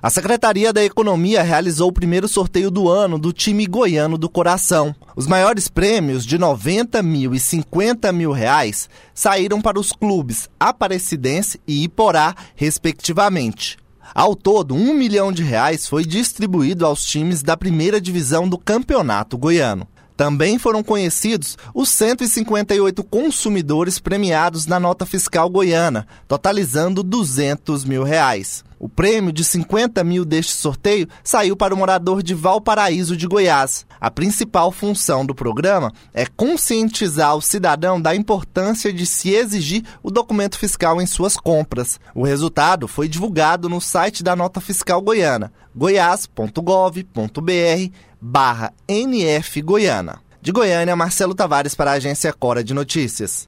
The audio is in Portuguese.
A Secretaria da Economia realizou o primeiro sorteio do ano do time goiano do coração. Os maiores prêmios, de R$90 mil e R$50 mil, saíram para os clubes Aparecidense e Iporá, respectivamente. Ao todo, R$1 milhão foi distribuído aos times da primeira divisão do Campeonato Goiano. Também foram conhecidos os 158 consumidores premiados na nota fiscal goiana, totalizando R$200 mil. O prêmio de R$50 mil deste sorteio saiu para o morador de Valparaíso de Goiás. A principal função do programa é conscientizar o cidadão da importância de se exigir o documento fiscal em suas compras. O resultado foi divulgado no site da Nota Fiscal Goiana, goiás.gov.br/NF Goiana. De Goiânia, Marcelo Tavares para a Agência Cora de Notícias.